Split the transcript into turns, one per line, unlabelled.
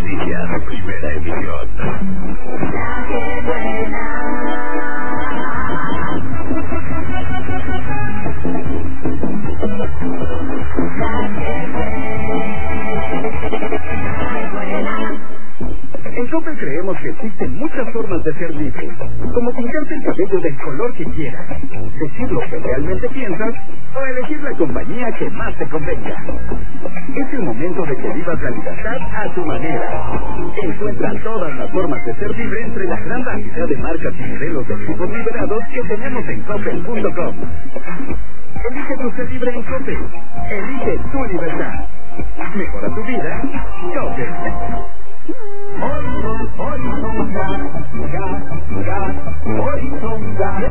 Noticias, primera emisión. La que buena. En Coppel creemos que existen muchas formas de ser libre, como pintarte el cabello del color que quieras, decir lo que realmente piensas o elegir la compañía que más te convenga. Es el momento de que vivas la libertad a tu manera. Encuentra todas las formas de ser libre entre la gran variedad de marcas y modelos de equipos liberados que tenemos en Coppel.com. Elige tu ser libre en Coppel. Elige tu libertad. Mejora tu vida. Coppel. Hoy son gas, hoy son gas.